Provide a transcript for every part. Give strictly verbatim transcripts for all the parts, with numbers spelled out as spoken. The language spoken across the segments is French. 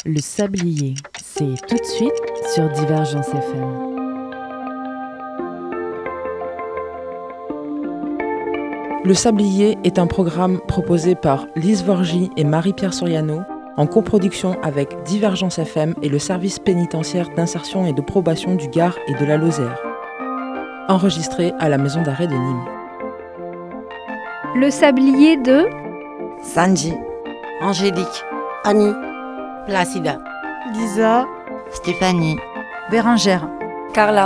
Le Sablier, c'est tout de suite sur Divergence F M. Le Sablier est un programme proposé par Lise Vorgy et Marie-Pierre Soriano en coproduction avec Divergence F M et le service pénitentiaire d'insertion et de probation du Gard et de la Lozère. Enregistré à la maison d'arrêt de Nîmes. Le Sablier de Sanji, Angélique, Annie, Placida, Lisa, Stéphanie, Bérangère, Carla.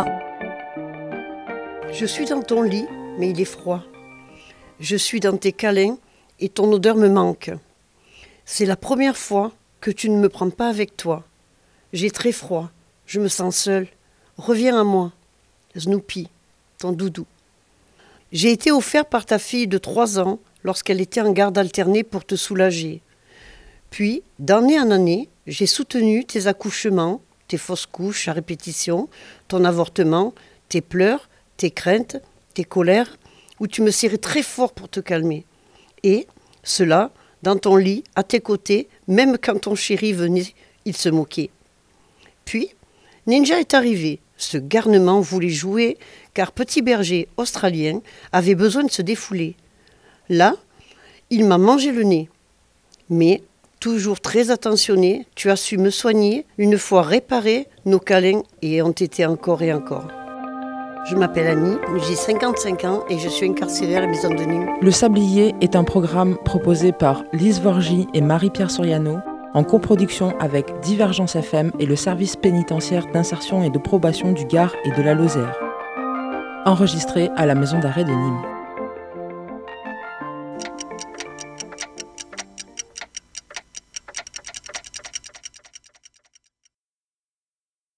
Je suis dans ton lit, mais il est froid. Je suis dans tes câlins et ton odeur me manque. C'est la première fois que tu ne me prends pas avec toi. J'ai très froid, je me sens seule. Reviens à moi. Snoopy, ton doudou. J'ai été offert par ta fille de trois ans lorsqu'elle était en garde alternée pour te soulager. Puis, d'année en année, j'ai soutenu tes accouchements, tes fausses couches à répétition, ton avortement, tes pleurs, tes craintes, tes colères, où tu me serrais très fort pour te calmer. Et, cela, dans ton lit, à tes côtés, même quand ton chéri venait, il se moquait. Puis, Ninja est arrivé. Ce garnement voulait jouer, car Petit Berger australien avait besoin de se défouler. Là, il m'a mangé le nez. Mais, toujours très attentionné, tu as su me soigner, une fois réparés, nos câlins y ont été encore et encore. Je m'appelle Annie, j'ai cinquante-cinq ans et je suis incarcérée à la maison de Nîmes. Le Sablier est un programme proposé par Lise Vorgy et Marie-Pierre Soriano en coproduction avec Divergence F M et le service pénitentiaire d'insertion et de probation du Gard et de la Lozère. Enregistré à la maison d'arrêt de Nîmes.